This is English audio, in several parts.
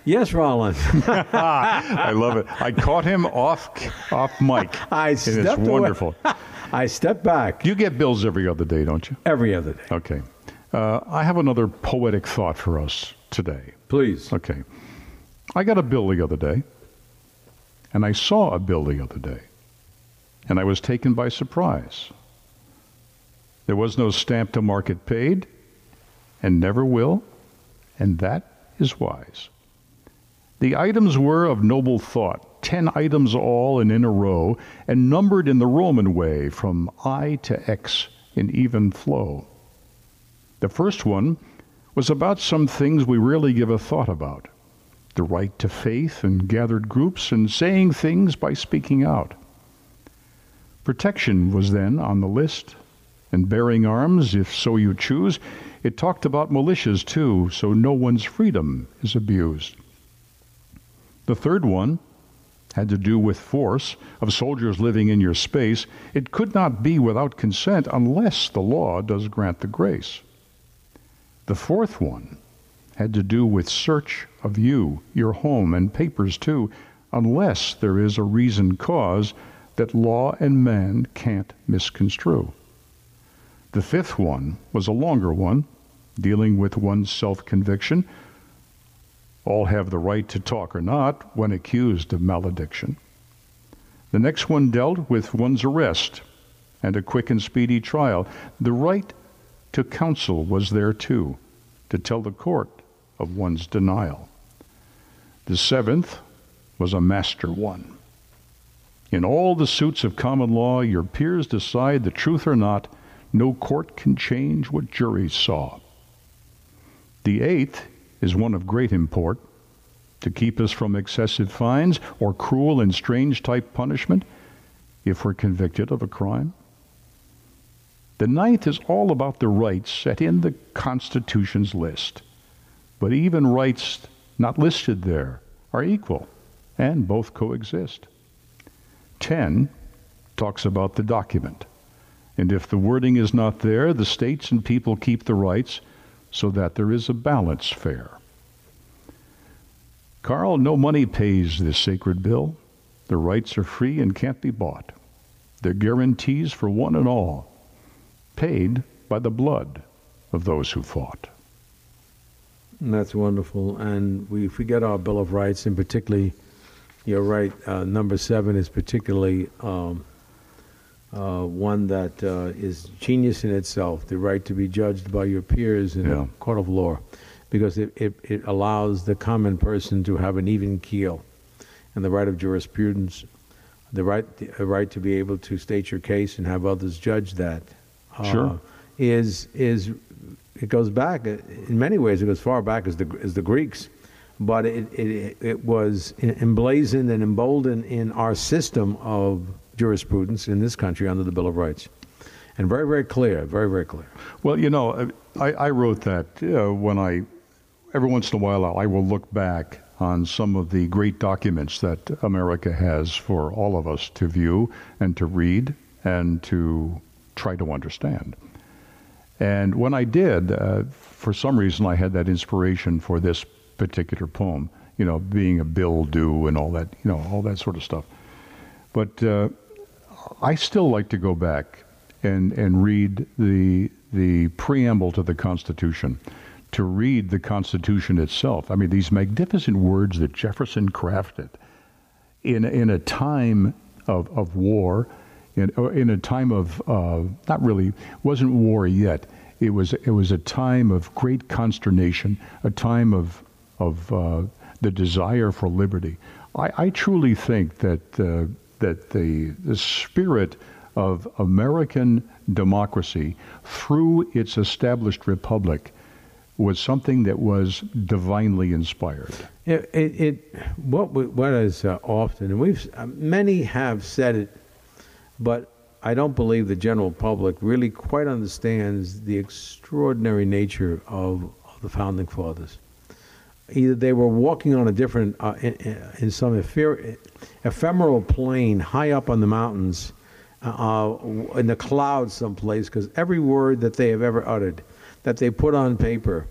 Yes, Roland. I love it. I caught him off mic. It's wonderful. I stepped back. You get bills every other day, don't you? Every other day. Okay. I have another poetic thought for us today. Please. Okay. I got a bill the other day, and I saw a bill the other day, and I was taken by surprise. There was no stamp to mark it paid, and never will, and that is wise. The items were of noble thought, 10 items all and in a row, and numbered in the Roman way, from I to X in even flow. The first one was about some things we rarely give a thought about. The right to faith and gathered groups and saying things by speaking out. Protection was then on the list, and bearing arms, if so you choose. It talked about militias too, so no one's freedom is abused. The third one had to do with force of soldiers living in your space. It could not be without consent unless the law does grant the grace. The fourth one had to do with search of you, your home, and papers too, unless there is a reason cause that law and man can't misconstrue. The fifth one was a longer one, dealing with one's self-conviction. All have the right to talk or not when accused of malediction. The next one dealt with one's arrest and a quick and speedy trial. The right to counsel was there too, to tell the court of one's denial. The seventh was a master one. In all the suits of common law, your peers decide the truth or not. No court can change what juries saw. The eighth is one of great import, to keep us from excessive fines or cruel and strange type punishment if we're convicted of a crime. The ninth is all about the rights set in the Constitution's list. But even rights not listed there are equal, and both coexist. 10 talks about the document. And if the wording is not there, the states and people keep the rights so that there is a balance fair. Carl, no money pays this sacred bill. The rights are free and can't be bought. They're guarantees for one and all, paid by the blood of those who fought. And that's wonderful. And we forget our Bill of Rights, and particularly, you're right, number 7 is particularly one that is genius in itself, the right to be judged by your peers in a court of law, because it allows the common person to have an even keel, and the right of jurisprudence, the right to be able to state your case and have others judge that. Is it goes back in many ways. It goes far back as the Greeks, but it was emblazoned and emboldened in our system of jurisprudence in this country under the Bill of Rights, and very, very clear, very, very clear. Well, you know, I wrote that when every once in a while I will look back on some of the great documents that America has for all of us to view and to read and to try to understand. And when I did, for some reason I had that inspiration for this particular poem, you know, being a bill due and all that, you know, all that sort of stuff. But I still like to go back and read the preamble to the Constitution, to read the Constitution itself. I mean, these magnificent words that Jefferson crafted in a time of war, in a time of not really, wasn't war yet. It was a time of great consternation, a time of the desire for liberty. I truly think that the spirit of American democracy through its established republic was something that was divinely inspired. What is often, and many have said it, but I don't believe the general public really quite understands the extraordinary nature of the Founding Fathers. Either they were walking on a different, in some ephemeral plane high up on the mountains, in the clouds someplace, because every word that they have ever uttered, that they put on paper,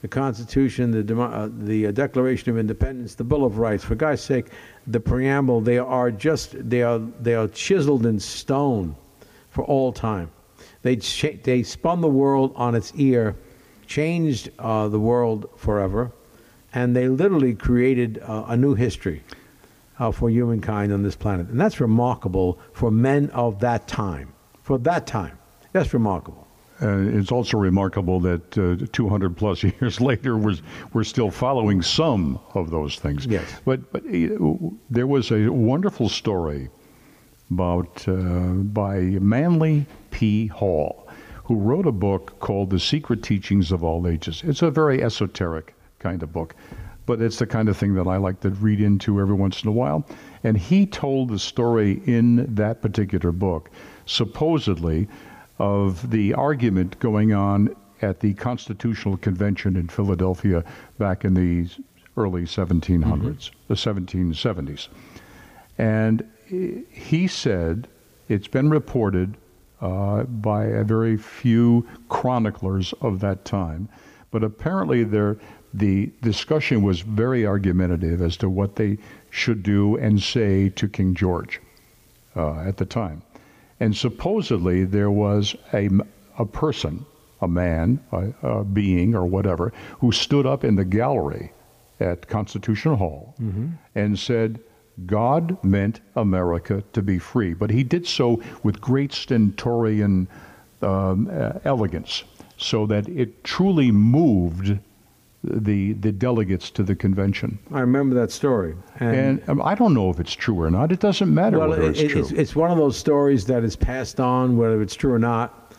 the Constitution, the Declaration of Independence, the Bill of Rights. For God's sake, the preamble, they are chiseled in stone for all time. They spun the world on its ear, changed the world forever, and they literally created a new history for humankind on this planet. And that's remarkable for men of that time. For that time, that's remarkable. It's also remarkable that 200 plus years later, we're still following some of those things. Yes. But there was a wonderful story about by Manly P. Hall, who wrote a book called The Secret Teachings of All Ages. It's a very esoteric kind of book, but it's the kind of thing that I like to read into every once in a while. And he told the story in that particular book, supposedly, of the argument going on at the Constitutional Convention in Philadelphia back in the early 1700s, the 1770s. And he said, it's been reported by a very few chroniclers of that time, but apparently the discussion was very argumentative as to what they should do and say to King George at the time. And supposedly there was a person, a man, a being or whatever, who stood up in the gallery at Constitution Hall and said, God meant America to be free. But he did so with great stentorian elegance, so that it truly moved the delegates to the convention. I remember that story. And I don't know if it's true or not. It doesn't matter whether it's true. It's one of those stories that is passed on, whether it's true or not.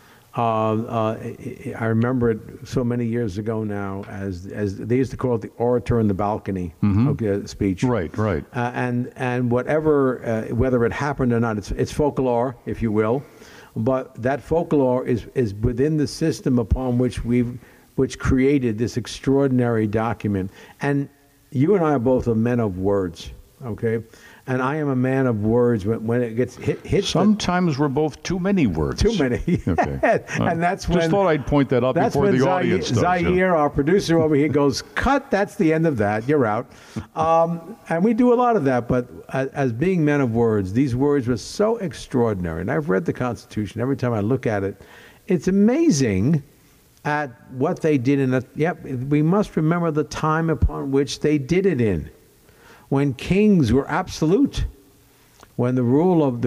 I remember it so many years ago now, as they used to call it the orator in the balcony speech. Right. And whatever, whether it happened or not, it's folklore, if you will. But that folklore is within the system upon which created this extraordinary document. And you and I are both a men of words, okay? And I am a man of words when it gets hit. Sometimes we're both too many words. Too many. Okay. And that's when... Just thought I'd point that out before the audience does. Zaire, our producer over here, goes, cut, that's the end of that, you're out. And we do a lot of that, but as being men of words, these words were so extraordinary. And I've read the Constitution. Every time I look at it, it's amazing at what they did in it. Yep, we must remember the time upon which they did it in, when kings were absolute, when the rule of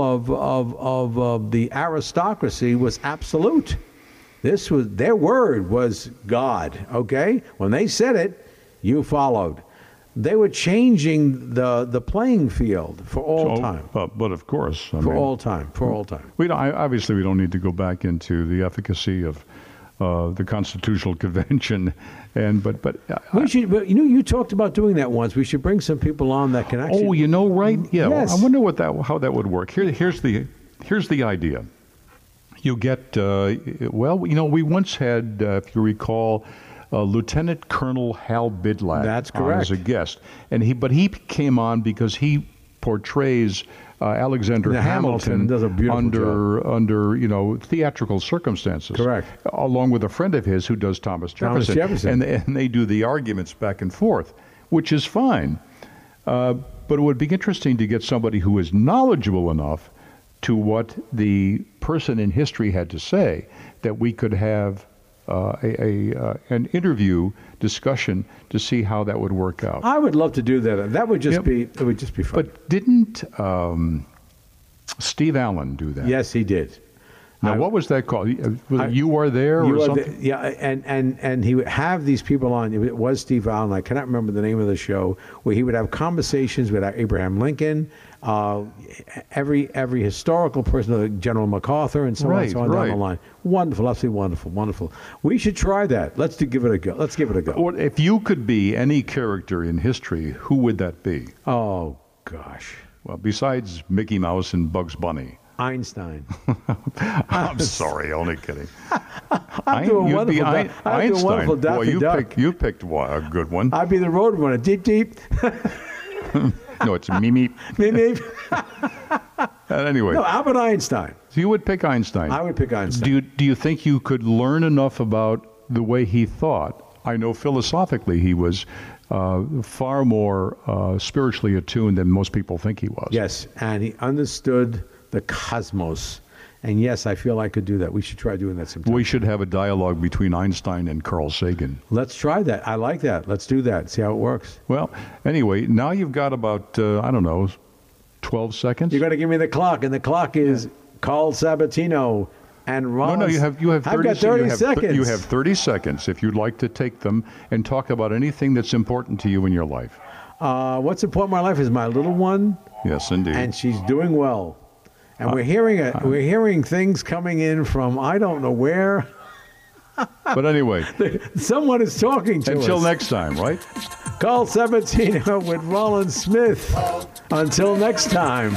the aristocracy was absolute. This was their word was God. Okay, when they said it, you followed. They were changing the playing field for all time. But of course, for all time. Obviously, we don't need to go back into the efficacy of the Constitutional Convention, but we should. You talked about doing that once. We should bring some people on that can actually. Oh, right? Yeah. Yes. Well, I wonder how that would work. Here's the idea. You get we once had, if you recall, Lieutenant Colonel Hal Bidlack. That's correct. As a guest, but he came on because he portrays Alexander Hamilton does a beautiful under theatrical circumstances. Correct. Along with a friend of his who does Thomas Jefferson. And they do the arguments back and forth, which is fine. But it would be interesting to get somebody who is knowledgeable enough to what the person in history had to say, that we could have an interview discussion to see how that would work out. I would love to do that. That would just be it would just be fun. But didn't Steve Allen do that? Yes, he did. Now, what was that called? You Are There or something? And he would have these people on. It was Steve Allen. I cannot remember the name of the show, where he would have conversations with Abraham Lincoln, every historical person, like General MacArthur, and so on down the line. Wonderful, absolutely wonderful. We should try that. Let's give it a go. Or if you could be any character in history, who would that be? Oh, gosh. Well, besides Mickey Mouse and Bugs Bunny. Einstein. I'm sorry, only kidding. I'm doing wonderful Daffy Duck. You picked a good one. I'd be the road runner. Deep, deep. No, it's Mimi. Mimi. Anyway. No, Albert Einstein. So you would pick Einstein. I would pick Einstein. Do you think you could learn enough about the way he thought I know philosophically he was far more spiritually attuned than most people think he was. Yes, and he understood the cosmos. And yes, I feel I could do that. We should try doing that sometime. We should have a dialogue between Einstein and Carl Sagan. Let's try that. I like that. Let's do that. See how it works. Well, anyway, now you've got about, 12 seconds? You got to give me the clock, and the clock is Carl Sabatino and Ron. No, you have 30. I've got 30 seconds. You have 30 seconds if you'd like to take them and talk about anything that's important to you in your life. What's important in my life is my little one. Yes, indeed. And she's doing well. And we're hearing things coming in from I don't know where. But anyway, someone is talking to us. Until next time, right? Carl Sabatino with Roland Smith. Until next time.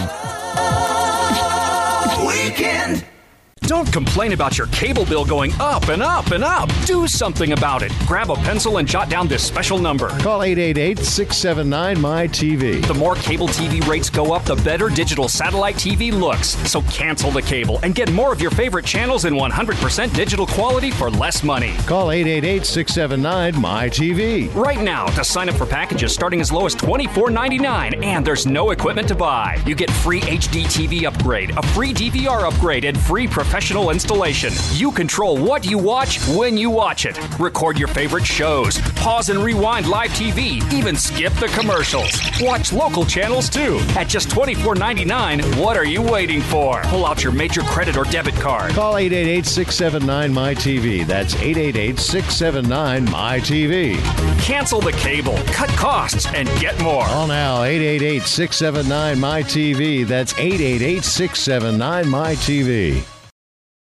Weekend. Don't complain about your cable bill going up and up and up. Do something about it. Grab a pencil and jot down this special number. Call 888-679-MY-TV. The more cable TV rates go up, the better digital satellite TV looks. So cancel the cable and get more of your favorite channels in 100% digital quality for less money. Call 888-679-MY-TV. Right now to sign up for packages starting as low as $24.99, and there's no equipment to buy. You get free HD TV upgrade, a free DVR upgrade, and free professional installation. You control what you watch when you watch it. Record your favorite shows. Pause and rewind live TV. Even skip the commercials. Watch local channels too. At just $24.99, what are you waiting for? Pull out your major credit or debit card. Call 888-679-MY-TV. That's 888-679-MY-TV. Cancel the cable, cut costs, and get more. Call now, 888-679-MY-TV. That's 888-679-MY-TV.